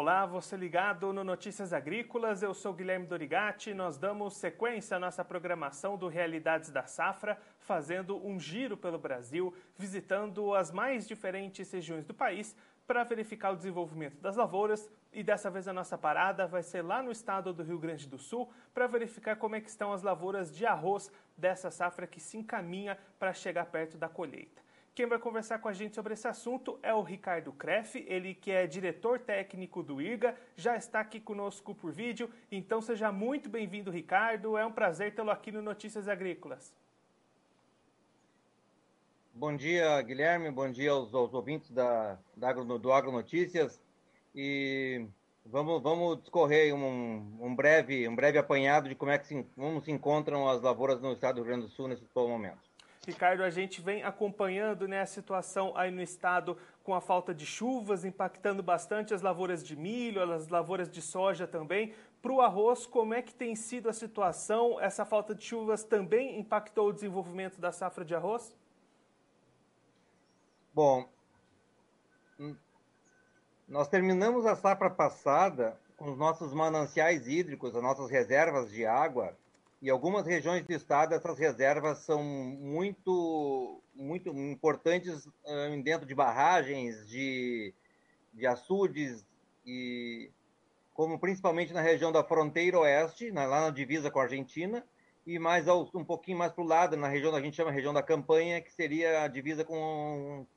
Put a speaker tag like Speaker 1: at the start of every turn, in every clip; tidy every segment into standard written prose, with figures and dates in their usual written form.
Speaker 1: Olá, você ligado no Notícias Agrícolas, eu sou Guilherme Dorigatti. Nós damos sequência à nossa programação do Realidades da Safra, fazendo um giro pelo Brasil, visitando as mais diferentes regiões do país para verificar o desenvolvimento das lavouras. E dessa vez a nossa parada vai ser lá no estado do Rio Grande do Sul para verificar como é que estão as lavouras de arroz dessa safra que se encaminha para chegar perto da colheita. Quem vai conversar com a gente sobre esse assunto é o Ricardo Kreff, ele que é diretor técnico do IRGA, já está aqui conosco por vídeo, então seja muito bem-vindo, Ricardo, é um prazer tê-lo aqui no Notícias Agrícolas.
Speaker 2: Bom dia, Guilherme, bom dia aos ouvintes do Agronotícias, e vamos discorrer um breve apanhado de como se encontram as lavouras no estado do Rio Grande do Sul nesse momento.
Speaker 1: Ricardo, a gente vem acompanhando, a situação aí no estado com a falta de chuvas, impactando bastante as lavouras de milho, as lavouras de soja também. Para o arroz, como é que tem sido a situação? Essa falta de chuvas também impactou o desenvolvimento da safra de arroz?
Speaker 2: Bom, nós terminamos a safra passada com os nossos mananciais hídricos, as nossas reservas de água. E algumas regiões do estado, essas reservas são muito importantes dentro de barragens, de açudes, e como principalmente na região da fronteira oeste, lá na divisa com a Argentina, e um pouquinho mais para o lado, na região que a gente chama região da Campanha, que seria a divisa com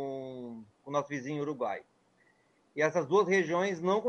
Speaker 2: o nosso vizinho Uruguai. E essas duas regiões não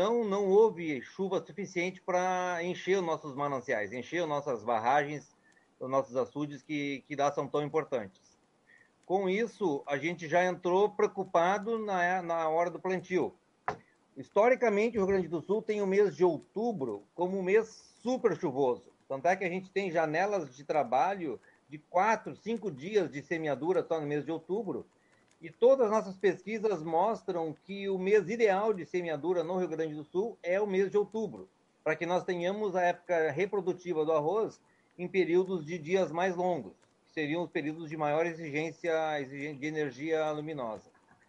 Speaker 2: houve chuva suficiente para encher os nossos mananciais, encher as nossas barragens, os nossos açudes que lá são tão importantes. Com isso, a gente já entrou preocupado na hora do plantio. Historicamente, o Rio Grande do Sul tem o mês de outubro como um mês super chuvoso. Tanto é que a gente tem janelas de trabalho de 4, 5 dias de semeadura só no mês de outubro. E todas as nossas pesquisas mostram que o mês ideal de semeadura no Rio Grande do Sul é o mês de outubro, para que nós tenhamos a época reprodutiva do arroz em períodos de dias mais longos, que seriam os períodos de maior exigência de energia luminosa.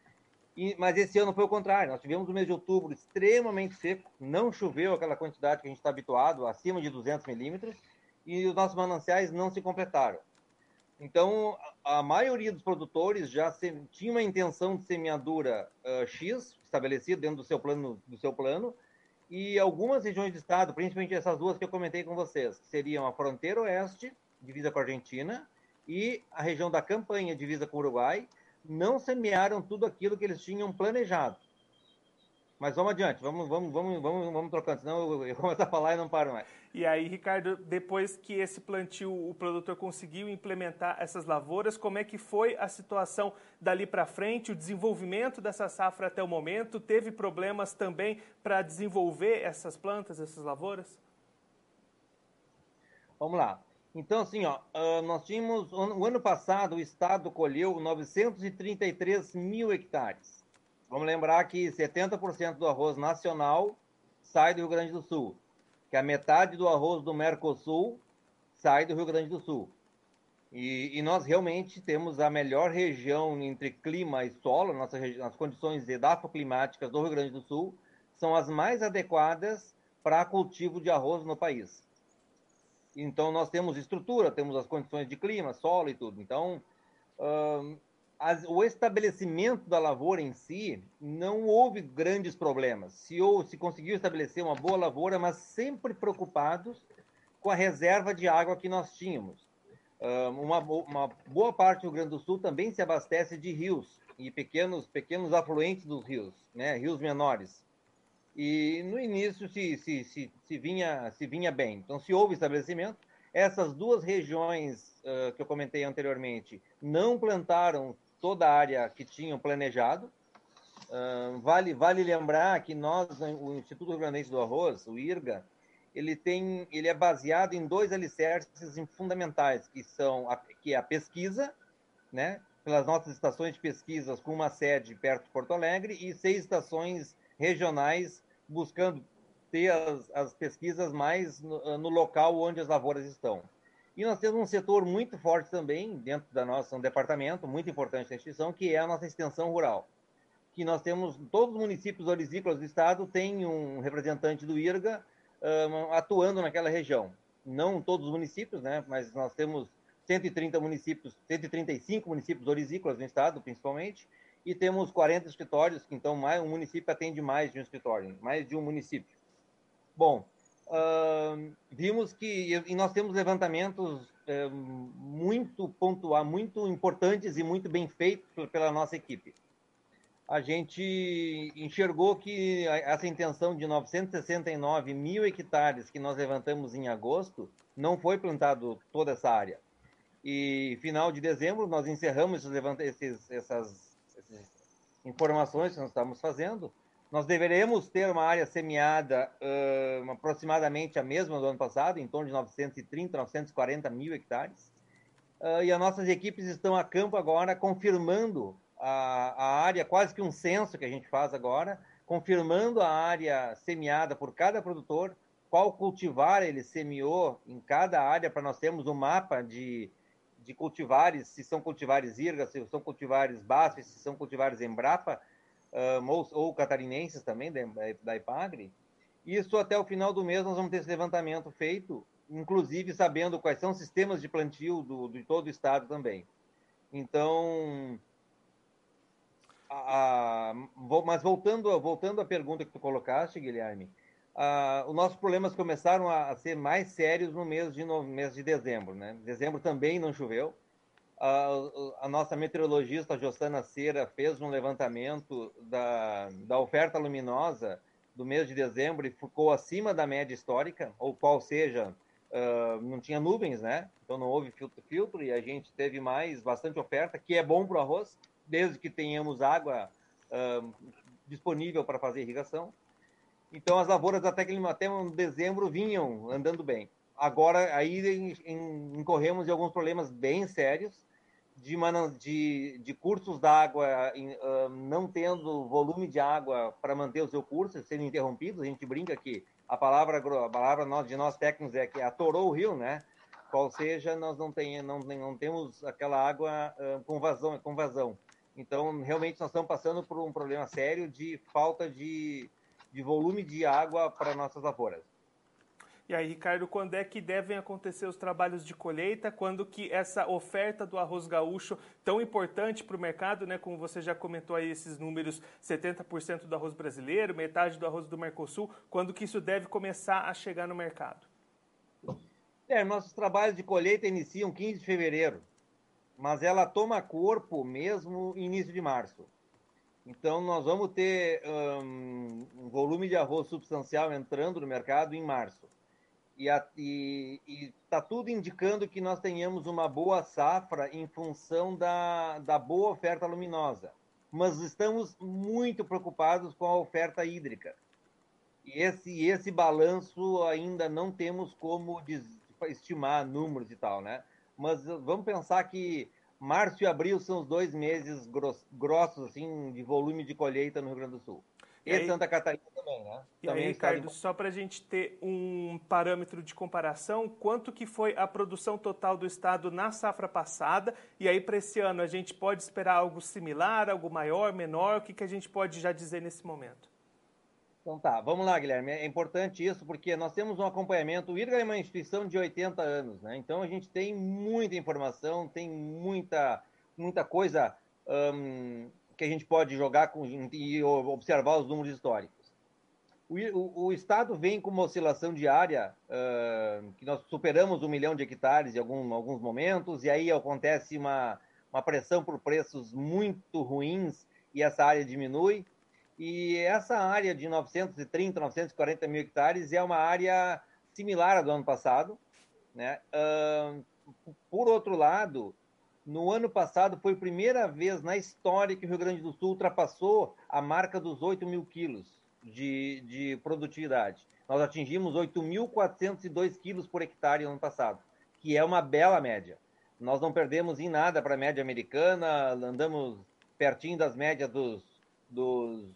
Speaker 2: Mas esse ano foi o contrário, nós tivemos o mês de outubro extremamente seco, não choveu aquela quantidade que a gente está habituado, acima de 200 milímetros, e os nossos mananciais não se completaram. Então, a maioria dos produtores já tinha uma intenção de semeadura X, estabelecida dentro do seu plano, e algumas regiões do estado, principalmente essas duas que eu comentei com vocês, que seriam a fronteira oeste, divisa com a Argentina, e a região da Campanha, divisa com o Uruguai, não semearam tudo aquilo que eles tinham planejado. Mas vamos adiante, vamos trocando, senão eu começo a falar e não paro mais.
Speaker 1: E aí, Ricardo, depois que esse plantio o produtor conseguiu implementar essas lavouras, como é que foi a situação dali para frente, o desenvolvimento dessa safra até o momento? Teve problemas também para desenvolver essas plantas, essas lavouras?
Speaker 2: Vamos lá. Então, assim, nós tínhamos, o ano passado, o estado colheu 933 mil hectares. Vamos lembrar que 70% do arroz nacional sai do Rio Grande do Sul, que a metade do arroz do Mercosul sai do Rio Grande do Sul. E nós realmente temos a melhor região entre clima e solo, as condições edafoclimáticas do Rio Grande do Sul são as mais adequadas para cultivo de arroz no país. Então, nós temos estrutura, temos as condições de clima, solo e tudo. Então, o estabelecimento da lavoura em si, não houve grandes problemas. Se conseguiu estabelecer uma boa lavoura, mas sempre preocupados com a reserva de água que nós tínhamos. Uma boa parte do Rio Grande do Sul também se abastece de rios e pequenos afluentes dos rios, rios menores. E no início se vinha bem. Então, se houve estabelecimento, essas duas regiões que eu comentei anteriormente não plantaram toda a área que tinham planejado. Vale lembrar que o Instituto Rio Grandense do Arroz, o IRGA, ele é baseado em dois alicerces fundamentais, que é a pesquisa, pelas nossas estações de pesquisas com uma sede perto de Porto Alegre e 6 estações regionais buscando ter as pesquisas mais no local onde as lavouras estão. E nós temos um setor muito forte também, dentro um departamento muito importante da instituição, que é a nossa extensão rural, que nós temos, todos os municípios orizícolas do estado têm um representante do IRGA atuando naquela região. Não todos os municípios, né, mas nós temos 130 municípios, 135 municípios orizícolas no estado, principalmente, e temos 40 escritórios, então um município atende mais de um escritório, mais de um município. Bom, vimos que e nós temos levantamentos muito pontuais, muito importantes e muito bem feitos pela nossa equipe. A gente enxergou que essa intenção de 969 mil hectares que nós levantamos em agosto não foi plantado toda essa área. E final de dezembro nós encerramos essas informações que nós estamos fazendo. Nós deveremos ter uma área semeada aproximadamente a mesma do ano passado, em torno de 930, 940 mil hectares. E as nossas equipes estão a campo agora confirmando a área, quase que um censo que a gente faz agora, confirmando a área semeada por cada produtor, qual cultivar ele semeou em cada área, para nós termos um mapa de cultivares, se são cultivares IRGA, se são cultivares BASF, se são cultivares Embrapa, ou catarinenses também, da Epagre. Isso até o final do mês nós vamos ter esse levantamento feito, inclusive sabendo quais são os sistemas de plantio de todo o estado também. Então, mas voltando à pergunta que tu colocaste, Guilherme, os nossos problemas começaram a ser mais sérios no mês de dezembro, né? Dezembro também não choveu. A nossa meteorologista Jossana Cera fez um levantamento da oferta luminosa do mês de dezembro e ficou acima da média histórica, ou qual seja, não tinha nuvens, né? Então não houve filtro e a gente teve bastante oferta, que é bom para o arroz, desde que tenhamos água disponível para fazer irrigação. Então as lavouras até dezembro vinham andando bem. Agora aí incorremos em alguns problemas bem sérios de cursos d'água não tendo volume de água para manter o seu curso, sendo interrompidos. A gente brinca que a palavra de nós técnicos é que atorou o rio, né? Qual seja, nós não temos aquela água com vazão. Então, realmente, nós estamos passando por um problema sério de falta de volume de água para nossas lavouras.
Speaker 1: E aí, Ricardo, quando é que devem acontecer os trabalhos de colheita? Quando que essa oferta do arroz gaúcho, tão importante para o mercado, né? Como você já comentou aí esses números, 70% do arroz brasileiro, metade do arroz do Mercosul, quando que isso deve começar a chegar no mercado?
Speaker 2: Nossos trabalhos de colheita iniciam 15 de fevereiro, mas ela toma corpo mesmo início de março. Então, nós vamos ter um volume de arroz substancial entrando no mercado em março. E está tudo indicando que nós tenhamos uma boa safra em função da boa oferta luminosa. Mas estamos muito preocupados com a oferta hídrica. E esse balanço ainda não temos como estimar números e tal, né? Mas vamos pensar que março e abril são os 2 meses grossos assim, de volume de colheita no Rio Grande do Sul. E Santa Catarina também, né?
Speaker 1: E aí, Ricardo, só para a gente ter um parâmetro de comparação, quanto que foi a produção total do estado na safra passada? E aí, para esse ano, a gente pode esperar algo similar, algo maior, menor? O que a gente pode já dizer nesse momento?
Speaker 2: Então tá, vamos lá, Guilherme. É importante isso porque nós temos um acompanhamento. O IRGA é uma instituição de 80 anos, né? Então a gente tem muita informação, tem muita coisa que a gente pode jogar e observar os números históricos. O Estado vem com uma oscilação diária, que nós superamos 1 milhão de hectares em alguns momentos, e aí acontece uma pressão por preços muito ruins e essa área diminui. E essa área de 930, 940 mil hectares é uma área similar à do ano passado, né? Por outro lado, no ano passado foi a primeira vez na história que o Rio Grande do Sul ultrapassou a marca dos 8 mil quilos de produtividade. Nós atingimos 8.402 quilos por hectare no ano passado, que é uma bela média. Nós não perdemos em nada para a média americana, andamos pertinho das médias dos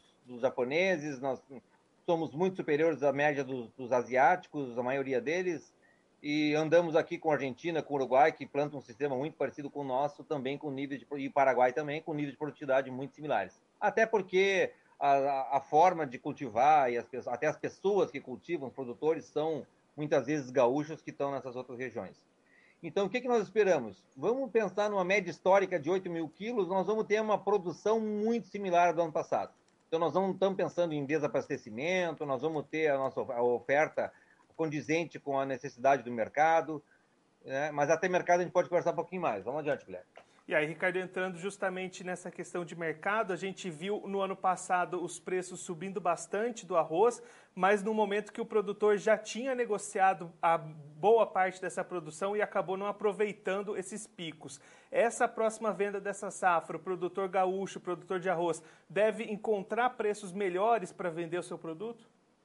Speaker 2: japoneses, nós somos muito superiores à média dos asiáticos, a maioria deles, E andamos aqui com a Argentina, com o Uruguai, que plantam um sistema muito parecido com o nosso, também com nível e Paraguai também, com níveis de produtividade muito similares. Até porque a forma de cultivar e até as pessoas que cultivam, os produtores, são muitas vezes gaúchos que estão nessas outras regiões. Então, o que nós esperamos? Vamos pensar numa média histórica de 8 mil quilos, nós vamos ter uma produção muito similar do ano passado. Então, nós não estamos pensando em desabastecimento, nós vamos ter a oferta condizente com a necessidade do mercado, né? Mas até mercado a gente pode conversar um pouquinho mais. Vamos adiante, Guilherme.
Speaker 1: E aí, Ricardo, entrando justamente nessa questão de mercado, a gente viu no ano passado os preços subindo bastante do arroz, mas no momento que o produtor já tinha negociado a boa parte dessa produção e acabou não aproveitando esses picos. Essa próxima venda dessa safra, o produtor gaúcho, o produtor de arroz, deve encontrar preços melhores para vender o seu produto?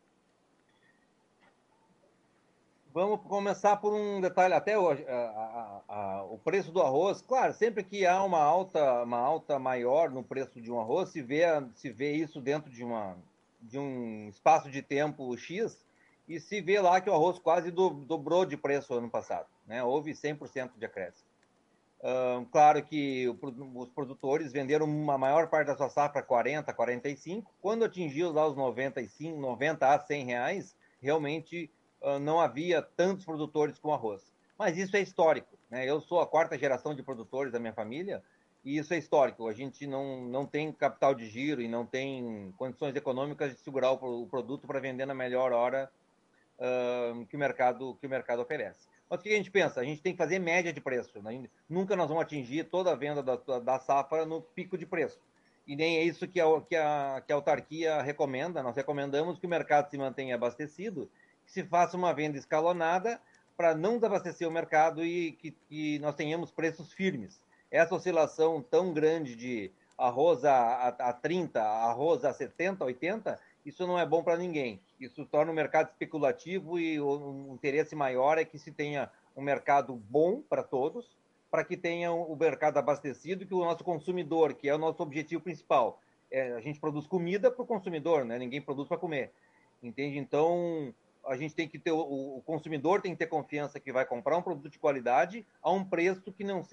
Speaker 2: Vamos começar por um detalhe até hoje. O preço do arroz, claro, sempre que há uma alta maior no preço de um arroz, se vê isso dentro de um espaço de tempo X, e se vê lá que o arroz quase dobrou de preço ano passado, né? Houve 100% de acréscimo. Claro que os produtores venderam uma maior parte da sua safra 40, 45, quando atingiu lá os 95, 90 a 100 reais, realmente não havia tantos produtores com arroz. Mas isso é histórico, né? Eu sou a quarta geração de produtores da minha família e isso é histórico. A gente não tem capital de giro e não tem condições econômicas de segurar o produto para vender na melhor hora que o mercado oferece. Mas o que a gente pensa? A gente tem que fazer média de preço. Né? Nunca nós vamos atingir toda a venda da safra no pico de preço. E nem é isso que a autarquia recomenda. Nós recomendamos que o mercado se mantenha abastecido, que se faça uma venda escalonada para não desabastecer o mercado e que nós tenhamos preços firmes. Essa oscilação tão grande de arroz a 30, arroz a 70, 80, isso não é bom para ninguém. Isso torna o mercado especulativo e o interesse maior é que se tenha um mercado bom para todos, para que tenha o mercado abastecido, que o nosso consumidor, que é o nosso objetivo principal, a gente produz comida para o consumidor, né? Ninguém produz para comer, entende? Então, a gente tem que ter, o consumidor tem que ter confiança que vai comprar um produto de qualidade a um preço que não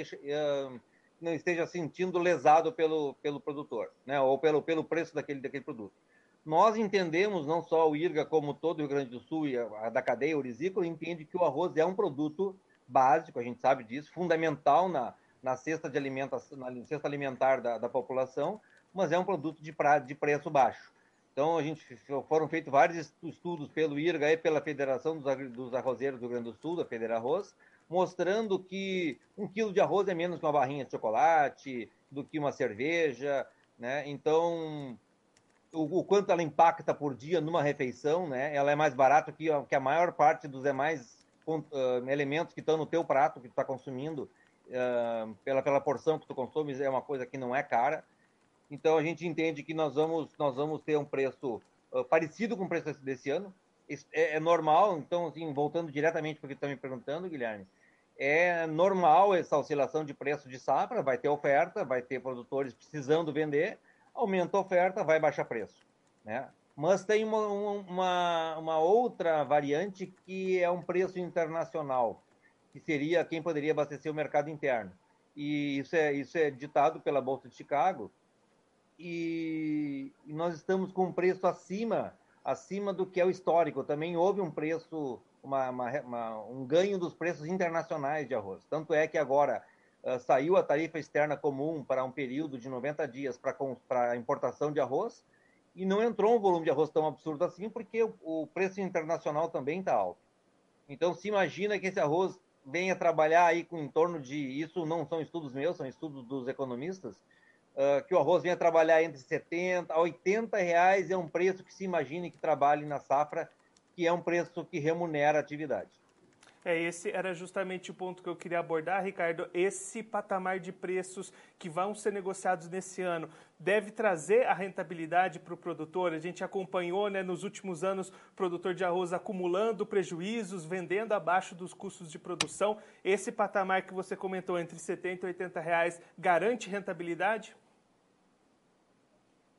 Speaker 2: esteja sentindo lesado pelo produtor, né? Ou pelo preço daquele produto. Nós entendemos, não só o IRGA, como todo o Rio Grande do Sul e a da cadeia orizícola, entende que o arroz é um produto básico, a gente sabe disso, fundamental na cesta de alimentação, na cesta alimentar da população, mas é um produto de preço baixo. Então, foram feitos vários estudos pelo IRGA e pela Federação dos Arrozeiros do Rio Grande do Sul, da Federarroz, mostrando que 1 quilo de arroz é menos que uma barrinha de chocolate, do que uma cerveja, né? Então, o quanto ela impacta por dia numa refeição, né? Ela é mais barata que a maior parte dos demais elementos que estão no teu prato, que tu está consumindo, pela porção que tu consumes, é uma coisa que não é cara. Então, a gente entende que nós vamos ter um preço parecido com o preço desse ano. É normal, então, assim, voltando diretamente para o que tu está me perguntando, Guilherme, é normal essa oscilação de preço de safra, vai ter oferta, vai ter produtores precisando vender, aumenta a oferta, vai baixar preço, né? Mas tem uma outra variante que é um preço internacional, que seria quem poderia abastecer o mercado interno. E isso é ditado pela Bolsa de Chicago, e nós estamos com um preço acima do que é o histórico. Também houve um preço, um ganho dos preços internacionais de arroz. Tanto é que agora saiu a tarifa externa comum para um período de 90 dias para a importação de arroz, e não entrou um volume de arroz tão absurdo assim, porque o preço internacional também está alto. Então, se imagina que esse arroz venha trabalhar aí com em torno de, isso não são estudos meus, são estudos dos economistas, que o arroz venha trabalhar entre 70 a 80 reais, é um preço que se imagine que trabalhe na safra, que é um preço que remunera a atividade.
Speaker 1: Esse era justamente o ponto que eu queria abordar, Ricardo. Esse patamar de preços que vão ser negociados nesse ano deve trazer a rentabilidade para o produtor. A gente acompanhou, né, nos últimos anos, o produtor de arroz acumulando prejuízos, vendendo abaixo dos custos de produção. Esse patamar que você comentou, entre 70 e 80 reais, garante rentabilidade?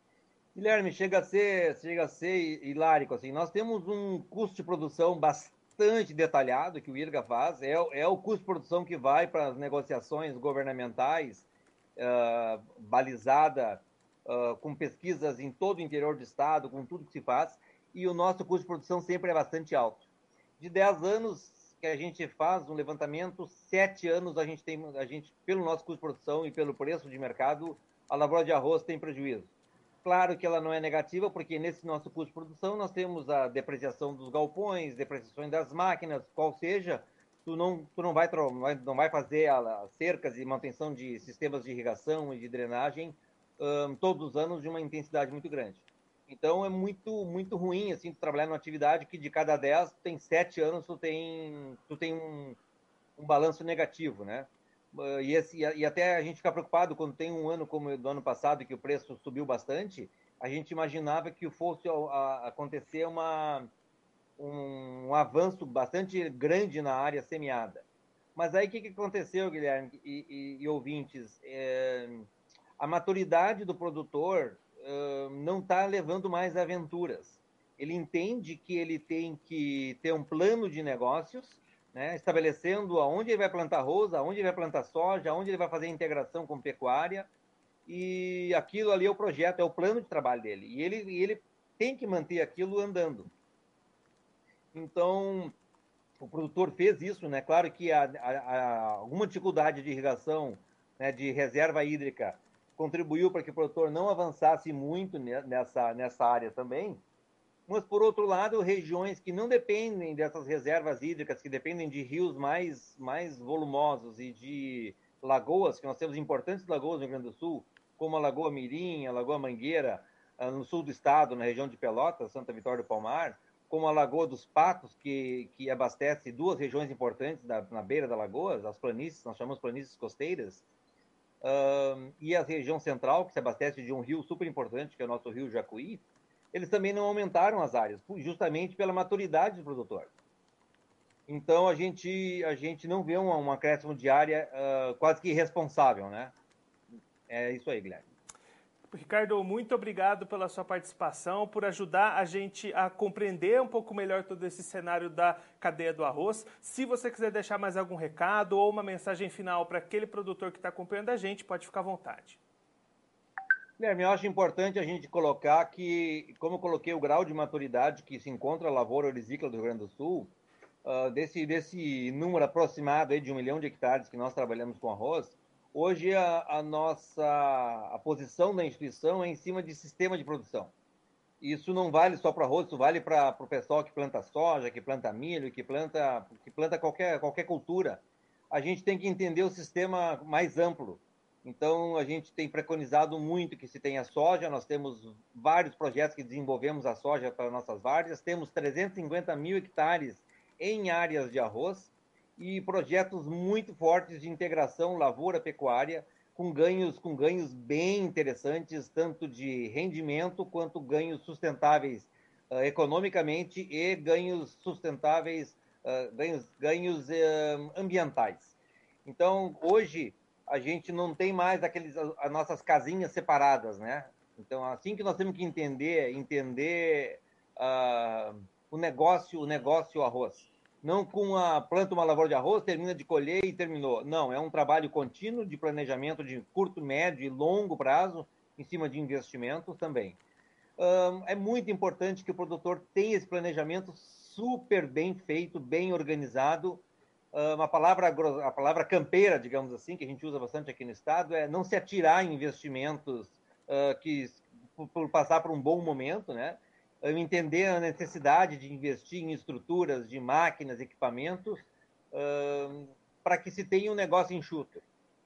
Speaker 2: Guilherme, chega a ser hilárico, assim. Nós temos um custo de produção bastante detalhado que o IRGA faz, é o custo de produção que vai para as negociações governamentais, balizada, com pesquisas em todo o interior do estado, com tudo que se faz, e o nosso custo de produção sempre é bastante alto. De 10 anos que a gente faz um levantamento, 7 anos a gente, pelo nosso custo de produção e pelo preço de mercado, a lavoura de arroz tem prejuízo. Claro que ela não é negativa, porque nesse nosso custo de produção nós temos a depreciação dos galpões, depreciação das máquinas, qual seja, tu não vai fazer as cercas e manutenção de sistemas de irrigação e de drenagem todos os anos de uma intensidade muito grande. Então é muito, muito ruim assim, tu trabalhar numa atividade que de cada 10, tem 7 anos, tu tem um balanço negativo, né? E até a gente fica preocupado quando tem um ano como o do ano passado, que o preço subiu bastante, a gente imaginava que fosse acontecer um avanço bastante grande na área semeada. Mas aí o que aconteceu, Guilherme e ouvintes? A maturidade do produtor não está levando mais aventuras. Ele entende que ele tem que ter um plano de negócios, né, estabelecendo aonde ele vai plantar arroz, aonde ele vai plantar soja, aonde ele vai fazer integração com pecuária, e aquilo ali é o projeto, é o plano de trabalho dele, e ele tem que manter aquilo andando. Então, o produtor fez isso, né? Claro que alguma dificuldade de irrigação, né, de reserva hídrica, contribuiu para que o produtor não avançasse muito nessa área também. Mas, por outro lado, regiões que não dependem dessas reservas hídricas, que dependem de rios mais volumosos e de lagoas, que nós temos importantes lagoas no Rio Grande do Sul, como a Lagoa Mirim, a Lagoa Mangueira, no sul do estado, na região de Pelotas, Santa Vitória do Palmar, como a Lagoa dos Patos, que abastece duas regiões importantes na beira da lagoa, as planícies, nós chamamos planícies costeiras, e a região central, que se abastece de um rio super importante, que é o nosso rio Jacuí, eles também não aumentaram as áreas, justamente pela maturidade do produtor. Então, a gente não vê um acréscimo de área quase que irresponsável, né? É isso aí, Guilherme.
Speaker 1: Ricardo, muito obrigado pela sua participação, por ajudar a gente a compreender um pouco melhor todo esse cenário da cadeia do arroz. Se você quiser deixar mais algum recado ou uma mensagem final para aquele produtor que está acompanhando a gente, pode ficar à vontade.
Speaker 2: Guilherme, eu acho importante a gente colocar que, como eu coloquei o grau de maturidade que se encontra a lavoura orizícola do Rio Grande do Sul, desse número aproximado aí de 1 milhão de hectares que nós trabalhamos com arroz, hoje a posição da instituição é em cima de sistema de produção. Isso não vale só para arroz, isso vale para o pessoal que planta soja, que planta milho, que planta qualquer cultura. A gente tem que entender o sistema mais amplo. Então, a gente tem preconizado muito que se tenha soja, nós temos vários projetos que desenvolvemos a soja para nossas várzeas, temos 350 mil hectares em áreas de arroz e projetos muito fortes de integração lavoura-pecuária, com ganhos bem interessantes, tanto de rendimento quanto ganhos sustentáveis economicamente e ganhos sustentáveis, ganhos ambientais. Então, hoje, a gente não tem mais as nossas casinhas separadas, né? Então, assim que nós temos que entender o negócio arroz. Não planta uma lavoura de arroz, termina de colher e terminou. Não, é um trabalho contínuo de planejamento de curto, médio e longo prazo, em cima de investimentos também. É muito importante que o produtor tenha esse planejamento super bem feito, bem organizado. A palavra campeira, digamos assim, que a gente usa bastante aqui no estado, é não se atirar em investimentos por passar por um bom momento, né? Entender a necessidade de investir em estruturas, de máquinas, equipamentos, para que se tenha um negócio enxuto.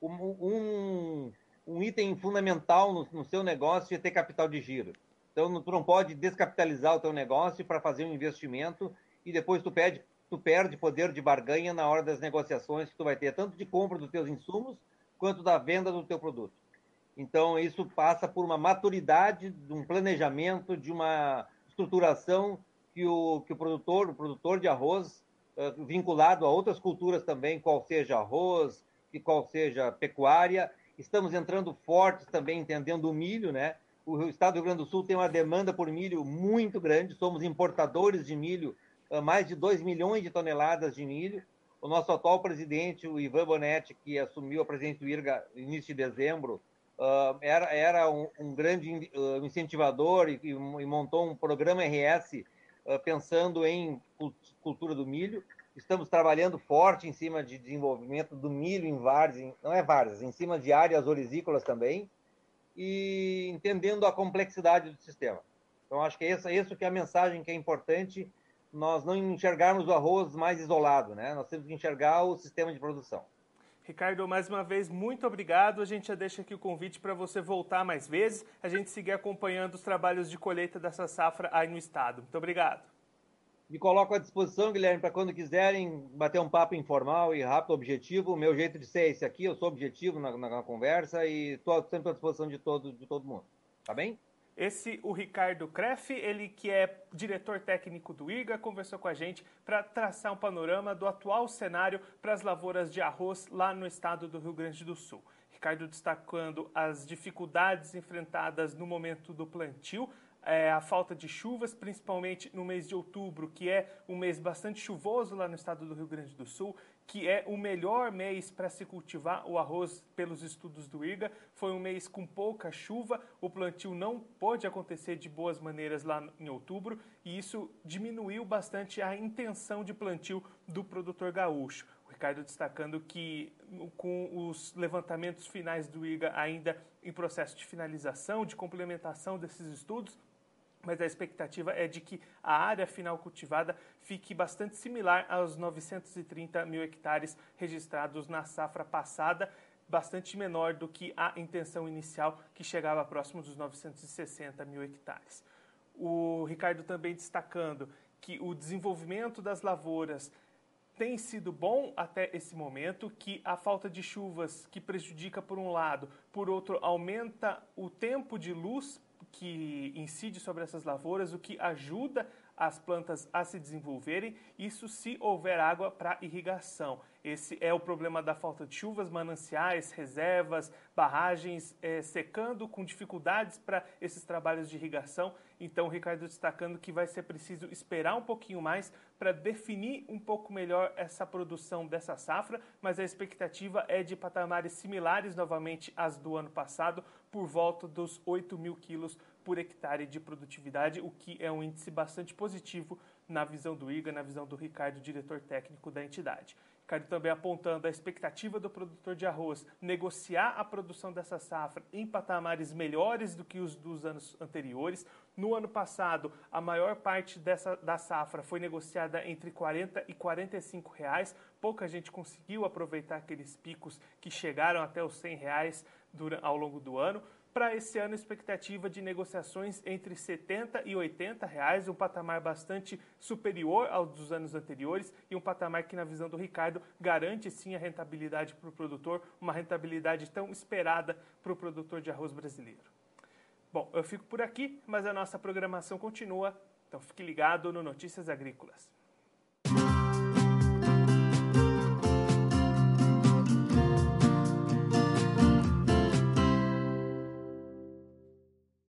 Speaker 2: Um item fundamental no seu negócio é ter capital de giro. Então, tu não pode descapitalizar o teu negócio para fazer um investimento e depois tu perde poder de barganha na hora das negociações que tu vai ter, tanto de compra dos teus insumos, quanto da venda do teu produto. Então, isso passa por uma maturidade, de um planejamento, de uma estruturação que o produtor de arroz, vinculado a outras culturas também, qual seja arroz, e qual seja pecuária. Estamos entrando fortes também, entendendo o milho, né? O estado do Rio Grande do Sul tem uma demanda por milho muito grande, somos importadores de milho mais de 2 milhões de toneladas de milho. O nosso atual presidente, o Ivan Bonetti, que assumiu a presidência do IRGA no início de dezembro, era um grande incentivador e montou um programa RS pensando em cultura do milho. Estamos trabalhando forte em cima de desenvolvimento do milho em várzeas, não é várzeas, em cima de áreas orizícolas também, e entendendo a complexidade do sistema. Então, acho que isso que é a mensagem que é importante, nós não enxergarmos o arroz mais isolado, né? Nós temos que enxergar o sistema de produção.
Speaker 1: Ricardo, mais uma vez, muito obrigado. A gente já deixa aqui o convite para você voltar mais vezes, a gente seguir acompanhando os trabalhos de colheita dessa safra aí no estado. Muito obrigado.
Speaker 2: Me coloco à disposição, Guilherme, para quando quiserem bater um papo informal e rápido, objetivo. O meu jeito de ser é esse aqui, eu sou objetivo na conversa e estou sempre à disposição de todo mundo. Tá bem?
Speaker 1: O Ricardo Kreff, ele que é diretor técnico do IRGA, conversou com a gente para traçar um panorama do atual cenário para as lavouras de arroz lá no estado do Rio Grande do Sul. Ricardo destacando as dificuldades enfrentadas no momento do plantio, a falta de chuvas, principalmente no mês de outubro, que é um mês bastante chuvoso lá no estado do Rio Grande do Sul, que é o melhor mês para se cultivar o arroz pelos estudos do IRGA. Foi um mês com pouca chuva, o plantio não pôde acontecer de boas maneiras lá em outubro e isso diminuiu bastante a intenção de plantio do produtor gaúcho. O Ricardo destacando que com os levantamentos finais do IRGA ainda em processo de finalização, de complementação desses estudos, mas a expectativa é de que a área final cultivada fique bastante similar aos 930 mil hectares registrados na safra passada, bastante menor do que a intenção inicial, que chegava próximo dos 960 mil hectares. O Ricardo também destacando que o desenvolvimento das lavouras tem sido bom até esse momento, que a falta de chuvas que prejudica por um lado, por outro aumenta o tempo de luz que incide sobre essas lavouras, o que ajuda as plantas a se desenvolverem, isso se houver água para irrigação. Esse é o problema da falta de chuvas, mananciais, reservas, barragens secando com dificuldades para esses trabalhos de irrigação. Então, o Ricardo destacando que vai ser preciso esperar um pouquinho mais para definir um pouco melhor essa produção dessa safra, mas a expectativa é de patamares similares novamente às do ano passado, por volta dos 8 mil quilos por hectare de produtividade, o que é um índice bastante positivo na visão do IRGA, na visão do Ricardo, diretor técnico da entidade. Ricardo também apontando a expectativa do produtor de arroz negociar a produção dessa safra em patamares melhores do que os dos anos anteriores. No ano passado, a maior parte da safra foi negociada entre R$ 40 e R$ 45. Pouca gente conseguiu aproveitar aqueles picos que chegaram até os R$ 100 ao longo do ano. Para esse ano, a expectativa de negociações entre R$ 70 e R$ 80, um patamar bastante superior aos dos anos anteriores e um patamar que, na visão do Ricardo, garante sim a rentabilidade para o produtor, uma rentabilidade tão esperada para o produtor de arroz brasileiro. Bom, eu fico por aqui, mas a nossa programação continua, então fique ligado no Notícias Agrícolas.